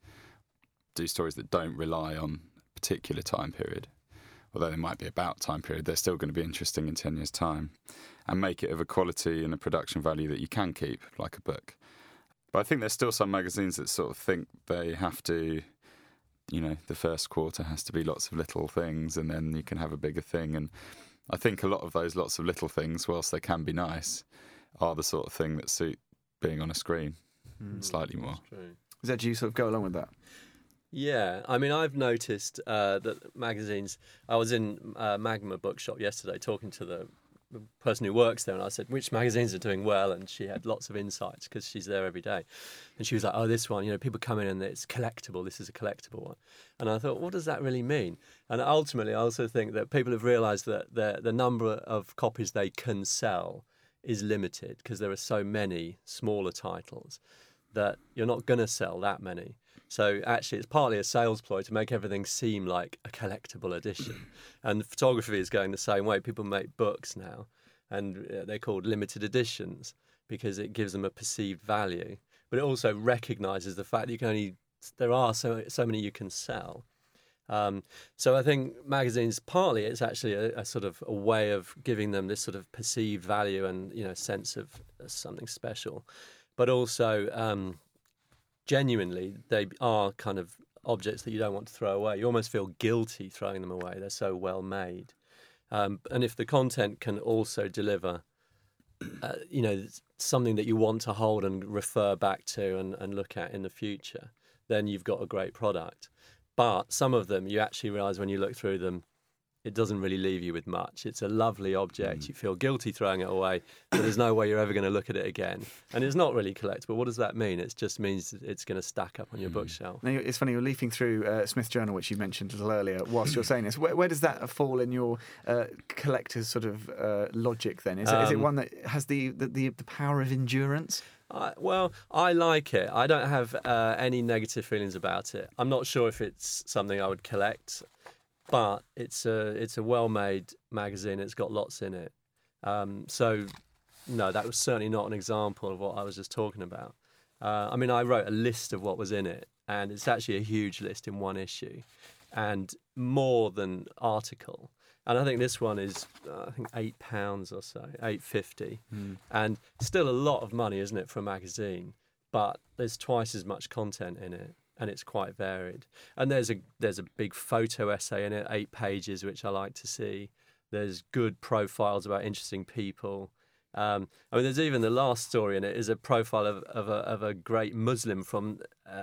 do stories that don't rely on a particular time period. Although they might be about time period, they're still going to be interesting in 10 years' time, and make it of a quality and a production value that you can keep, like a book. But I think there's still some magazines that sort of think they have to, the first quarter has to be lots of little things and then you can have a bigger thing. And I think a lot of those lots of little things, whilst they can be nice, are the sort of thing that suit being on a screen slightly more. Do you sort of go along with that? Yeah, I mean, I've noticed that magazines... I was in Magma Bookshop yesterday talking to the person who works there, and I said, which magazines are doing well? And she had lots of insights because she's there every day. And she was like, oh, this one, people come in and it's collectible. This is a collectible one. And I thought, what does that really mean? And ultimately, I also think that people have realised that the number of copies they can sell is limited because there are so many smaller titles that you're not going to sell that many. So actually, it's partly a sales ploy to make everything seem like a collectible edition. And photography is going the same way. People make books now, and they're called limited editions because it gives them a perceived value. But it also recognises the fact that there are so many you can sell. So I think magazines, partly it's actually a sort of a way of giving them this sort of perceived value and sense of something special. But also... genuinely, they are kind of objects that you don't want to throw away. You almost feel guilty throwing them away. They're so well made. And if the content can also deliver, something that you want to hold and refer back to and look at in the future, then you've got a great product. But some of them, you actually realise when you look through them, it doesn't really leave you with much. It's a lovely object. You feel guilty throwing it away, but there's no way you're ever going to look at it again. And it's not really collectible. What does that mean? It just means it's going to stack up on your bookshelf. Now, it's funny, you're leafing through Smith Journal, which you mentioned a little earlier, whilst you're saying this. Where does that fall in your collector's sort of logic then? Is it one that has the power of endurance? Well, I like it. I don't have any negative feelings about it. I'm not sure if it's something I would collect. But it's a well-made magazine. It's got lots in it. So, no, that was certainly not an example of what I was just talking about. I mean, I wrote a list of what was in it, and it's actually a huge list in one issue, and more than article. And I think this one is, £8 or so, £8.50, and still a lot of money, isn't it, for a magazine? But there's twice as much content in it. And it's quite varied. And there's a big photo essay in it, 8 pages, which I like to see. There's good profiles about interesting people. I mean, there's even the last story in it is a profile of a great Muslim from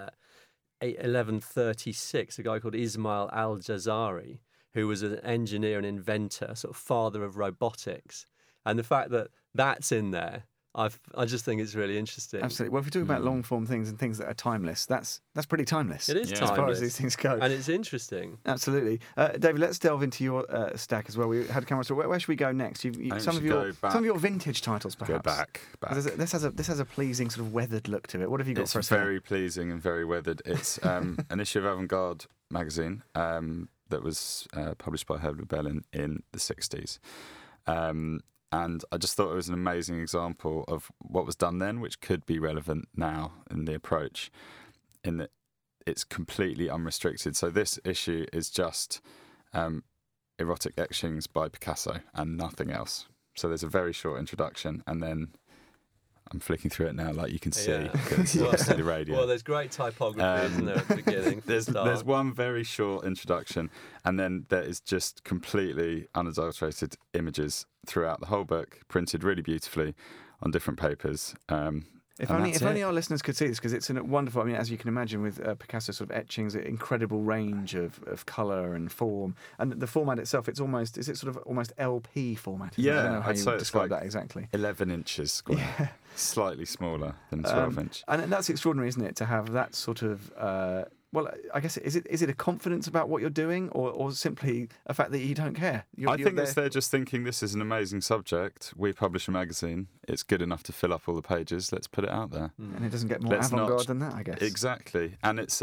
1136, a guy called Ismail al-Jazari, who was an engineer and inventor, sort of father of robotics. And the fact that that's in there, I just think it's really interesting. Absolutely. Well, if we talk about long-form things and things that are timeless, that's pretty timeless. It is timeless. As far as these things go. And it's interesting. Absolutely. David, let's delve into your stack as well. We had a camera. So where should we go next? Some of your vintage titles, perhaps. Go back. This has a pleasing sort of weathered look to it. What have you got for us? It's very pleasing and very weathered. It's an issue of Avant-Garde magazine that was published by Herbert Bell in the 60s. And I just thought it was an amazing example of what was done then, which could be relevant now in the approach, in that it's completely unrestricted. So this issue is just erotic etchings by Picasso and nothing else. So there's a very short introduction, and then I'm flicking through it now, like you can see, because it's the radio. Well, there's great typography, isn't there, at the beginning? There's one very short introduction, and then there is just completely unadulterated images throughout the whole book, printed really beautifully on different papers. If only our listeners could see this, because it's a wonderful. I mean, as you can imagine, with Picasso's sort of etchings, an incredible range of colour and form, and the format itself. Is it sort of almost LP format? I don't know how I'd you say would it's describe like that exactly. 11 inches square, slightly smaller than 12 inch. And that's extraordinary, isn't it, to have that sort of. Well, I guess is it a confidence about what you're doing, or simply a fact that you don't care? I think they're just thinking this is an amazing subject. We publish a magazine. It's good enough to fill up all the pages. Let's put it out there. And it doesn't get more avant-garde than that, I guess. Exactly. And it's,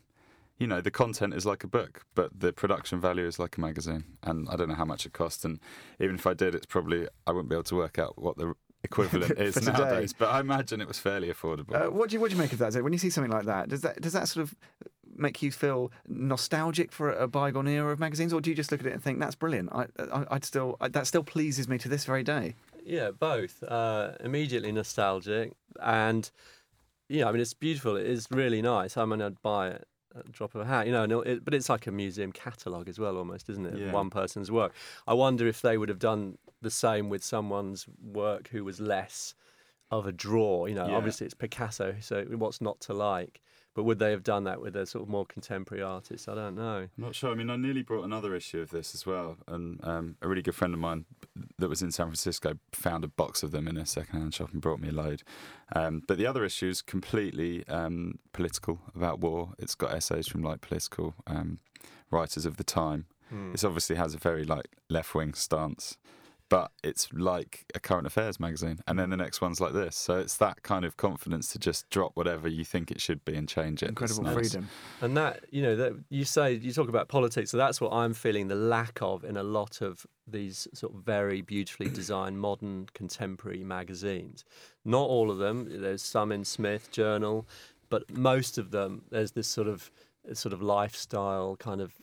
the content is like a book, but the production value is like a magazine. And I don't know how much it costs. And even if I did, I wouldn't be able to work out what the equivalent is nowadays. But I imagine it was fairly affordable. What do you make of that, Zed? When you see something like that, does that sort of make you feel nostalgic for a bygone era of magazines, or do you just look at it and think that's brilliant? That still pleases me to this very day. Yeah, both. Immediately nostalgic, and it's beautiful. It is really nice. I mean, I'd buy it at the drop of a hat, but it's like a museum catalogue as well, almost, isn't it? Yeah. One person's work. I wonder if they would have done the same with someone's work who was less of a draw. Obviously it's Picasso, so what's not to like? But would they have done that with a sort of more contemporary artist? I don't know. I'm not sure. I mean, I nearly brought another issue of this as well. And a really good friend of mine that was in San Francisco found a box of them in a second-hand shop and brought me a load. But the other issue is completely political, about war. It's got essays from political writers of the time. This obviously has a very left-wing stance. But it's like a current affairs magazine, and then the next one's like this. So it's that kind of confidence to just drop whatever you think it should be and change it. Incredible freedom. And that, that you talk about politics, so that's what I'm feeling the lack of in a lot of these sort of very beautifully designed modern contemporary magazines. Not all of them. There's some in Smith Journal, but most of them there's this sort of lifestyle kind of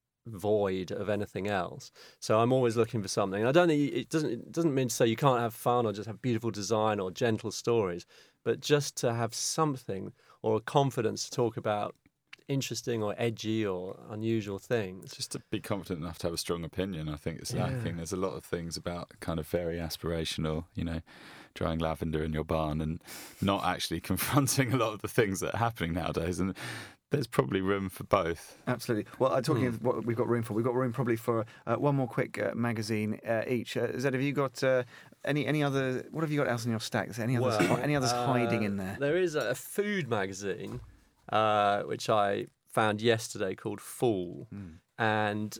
void of anything else. So I'm always looking for something. I don't think it doesn't mean to say you can't have fun or just have beautiful design or gentle stories, but just to have something or a confidence to talk about interesting or edgy or unusual things. Just to be confident enough to have a strong opinion. I think it's that thing. There's a lot of things about kind of very aspirational, drying lavender in your barn and not actually confronting a lot of the things that are happening nowadays. And there's probably room for both. Absolutely. Well, talking of what we've got room for, we've got room probably for one more quick magazine each. Zed, have you got any other? What have you got else in your stacks? Any others hiding in there? There is a food magazine which I found yesterday called Fool, and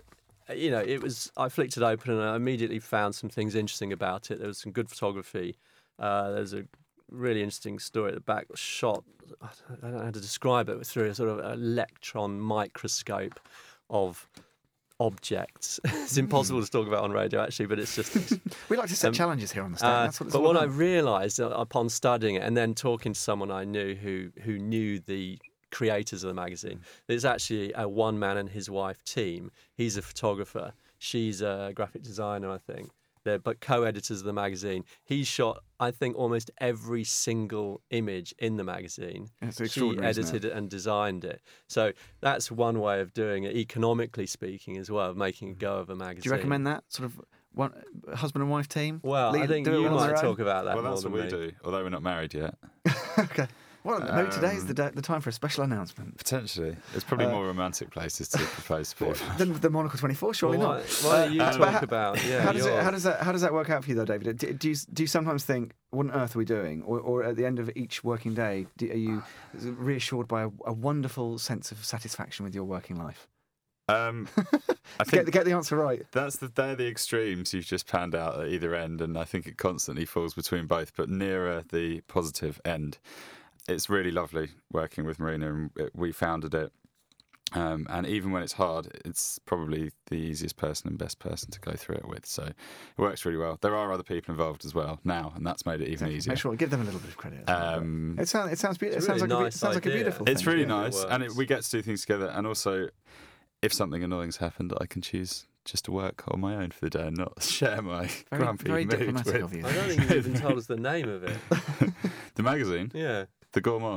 I flicked it open and I immediately found some things interesting about it. There was some good photography. There's a really interesting story at the back, shot, I don't know how to describe it, through a sort of electron microscope of objects. It's impossible to talk about on radio, actually, but it's just... We like to set challenges here on the stand. That's what it's but all what about. I realised upon studying it and then talking to someone I knew who knew the creators of the magazine, there's actually a one-man and his wife team. He's a photographer. She's a graphic designer, I think. They're but co-editors of the magazine. He shot, I think, almost every single image in the magazine. She edited it and designed it. So that's one way of doing it, economically speaking, as well, of making a go of a magazine. Do you recommend that sort of husband and wife team? Well, I think you might talk about that more that's than what we me. do, although we're not married yet. Okay. Well, maybe today is the time for a special announcement. Potentially. There's probably more romantic places to propose to people. Than the Monocle 24, surely not. Why don't you talk about... How does that work out for you, though, David? Do you sometimes think, what on earth are we doing? Or at the end of each working day, are you reassured by a wonderful sense of satisfaction with your working life? I think get the answer right. They're the extremes you've just panned out at either end, and I think it constantly falls between both, but nearer the positive end. It's really lovely working with Marina, and we founded it. And even when it's hard, it's probably the easiest person and best person to go through it with. So it works really well. There are other people involved as well now, and that's made it even easier. Make sure give them a little bit of credit. It sounds beautiful. It sounds like a beautiful thing. It's really nice, and we get to do things together. And also, if something annoying's happened, I can choose just to work on my own for the day and not share my grumpy mood diplomatic with. of you. I don't think you've even told us the name of it. The magazine? Yeah. The Gourmand.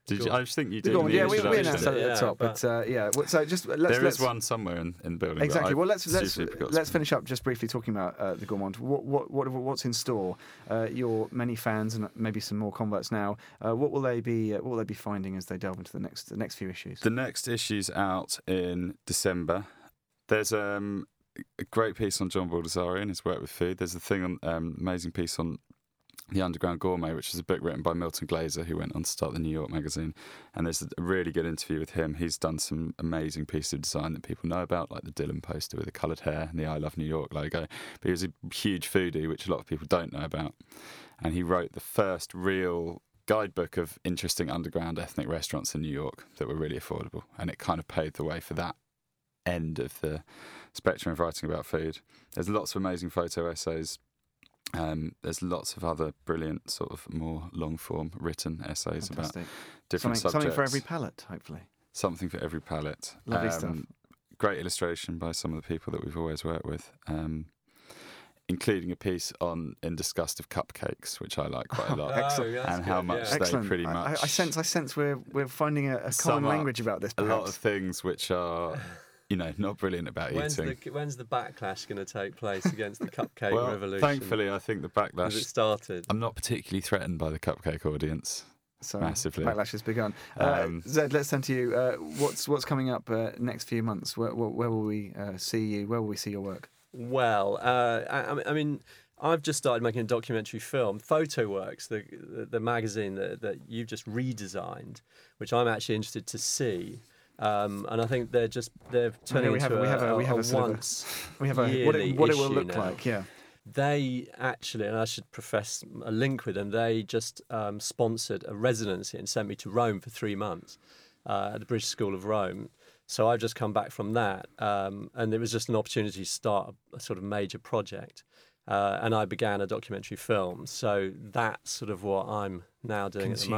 Did you? I just think you did. Go on, yeah, we introduction. announced that at the top, but so just there is one somewhere in the building. Exactly. Well, let's finish up just briefly talking about the Gourmand. What's in store? Your many fans and maybe some more converts now. What will they be finding as they delve into the next few issues? The next issue's out in December. There's a great piece on John Baldessari and his work with food. There's a thing on amazing piece on The Underground Gourmet, which is a book written by Milton Glaser, who went on to start the New York Magazine. And there's a really good interview with him. He's done some amazing pieces of design that people know about, like the Dylan poster with the coloured hair and the I Love New York logo. But he was a huge foodie, which a lot of people don't know about. And he wrote the first real guidebook of interesting underground ethnic restaurants in New York that were really affordable. And it kind of paved the way for that end of the spectrum of writing about food. There's lots of amazing photo essays. There's lots of other brilliant sort of more long-form written essays Fantastic. About different subjects. Something for every palate, hopefully. Something for every palate. Lovely stuff. Great illustration by some of the people that we've always worked with, including a piece in Disgust of Cupcakes, which I like quite a lot. Excellent. And how much they pretty much... I sense we're finding a common language about this, perhaps. A lot of things which are... not brilliant about eating. When's the backlash going to take place against the cupcake revolution? Thankfully, I think the backlash... Has it started? I'm not particularly threatened by the cupcake audience. So massively. Backlash has begun. Zed, let's turn to you. What's coming up next few months? Where will we see you? Where will we see your work? Well, I mean, I've just started making a documentary film, PhotoWorks, the magazine that you've just redesigned, which I'm actually interested to see. And I think they're turning into a once yearly what it will issue look now. like. Yeah, they actually, and I should profess a link with them. They just sponsored a residency and sent me to Rome for 3 months at the British School of Rome. So I've just come back from that, and it was just an opportunity to start a sort of major project. And I began a documentary film. So that's sort of what I'm now doing at the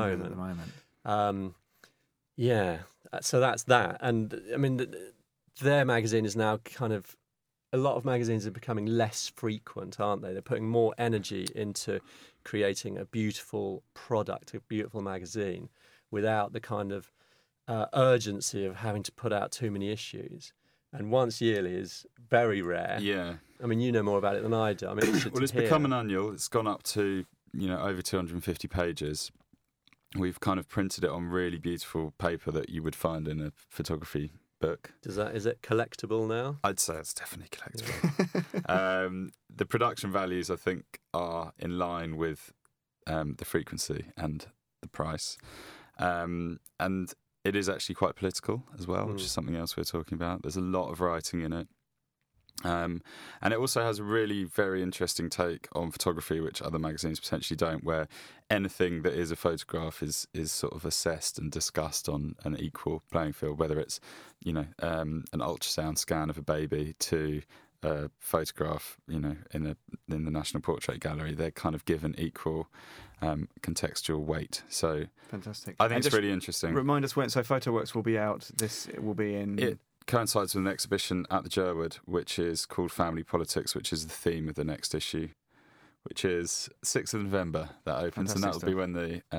moment. Yeah, so that's that. And I mean, their magazine is now kind of, a lot of magazines are becoming less frequent, aren't they? They're putting more energy into creating a beautiful product, a beautiful magazine, without the kind of urgency of having to put out too many issues. And once yearly is very rare. Yeah. I mean, you know more about it than I do. I mean, it's become an annual. It's gone up to, over 250 pages. We've kind of printed it on really beautiful paper that you would find in a photography book. Is it collectible now? I'd say it's definitely collectible. The production values, I think, are in line with the frequency and the price. And it is actually quite political as well, which is something else we're talking about. There's a lot of writing in it. And it also has a really very interesting take on photography, which other magazines potentially don't, where anything that is a photograph is sort of assessed and discussed on an equal playing field, whether it's, an ultrasound scan of a baby to a photograph, in the National Portrait Gallery. They're kind of given equal contextual weight. So fantastic. I think it's really interesting. Remind us when. So PhotoWorks will be out. It will be in. It coincides with an exhibition at the Jerwood, which is called Family Politics, which is the theme of the next issue, which is 6th of November. That opens, and that will be when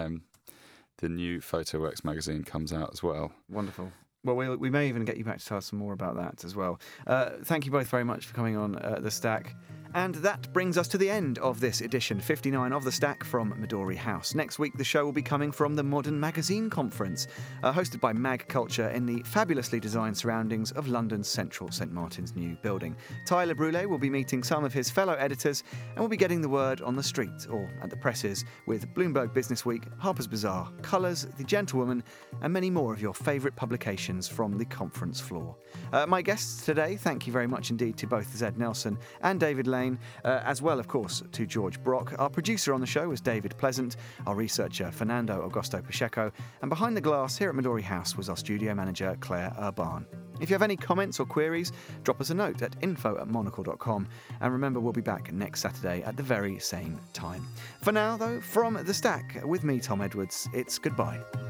the new PhotoWorks magazine comes out as well. Wonderful. Well, we may even get you back to tell us some more about that as well. Thank you both very much for coming on The Stack. And that brings us to the end of this edition 59 of The Stack from Midori House. Next week, the show will be coming from the Modern Magazine Conference, hosted by Mag Culture in the fabulously designed surroundings of London's central St Martin's new building. Tyler Brûlé will be meeting some of his fellow editors and will be getting the word on the street or at the presses with Bloomberg Businessweek, Harper's Bazaar, Colours, The Gentlewoman, and many more of your favourite publications from the conference floor. My guests today, thank you very much indeed to both Zed Nelson and David Lane, as well, of course, to George Brock. Our producer on the show was David Pleasant, our researcher Fernando Augusto Pacheco, and behind the glass here at Midori House was our studio manager Claire Urban. If you have any comments or queries, drop us a note at info@monocle.com, and remember, we'll be back next Saturday at the very same time. For now, though, from The Stack, with me, Tom Edwards, it's goodbye.